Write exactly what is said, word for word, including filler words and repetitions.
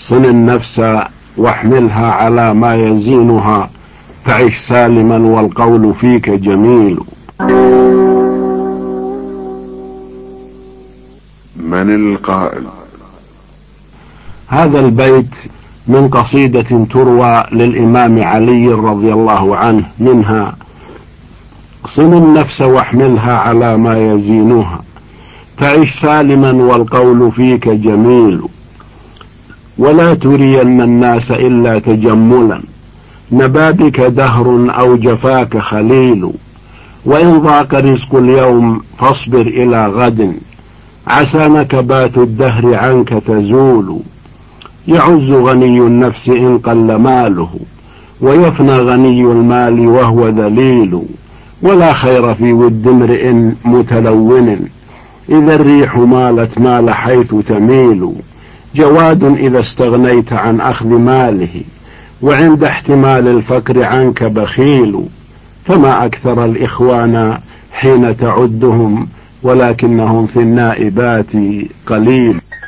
صن النفس واحملها على ما يزينها، تعش سالما والقول فيك جميل. من القائل؟ هذا البيت من قصيدة تروى للإمام علي رضي الله عنه، منها: صن النفس واحملها على ما يزينها، تعش سالما والقول فيك جميل. ولا ترين الناس إلا تجملا، نبى بك دهر أو جفاك خليل. وإن ضاق رزق اليوم فاصبر إلى غد، عسى نكبات الدهر عنك تزول. يعز غني النفس إن قل ماله، ويفنى غني المال وهو ذليل. ولا خير في ود امرئ متلون، إذا الريح مالت مال حيث تميل. جواد إذا استغنيت عن أخذ ماله، وعند احتمال الفقر عنك بخيل. فما أكثر الإخوان حين تعدهم، ولكنهم في النائبات قليل.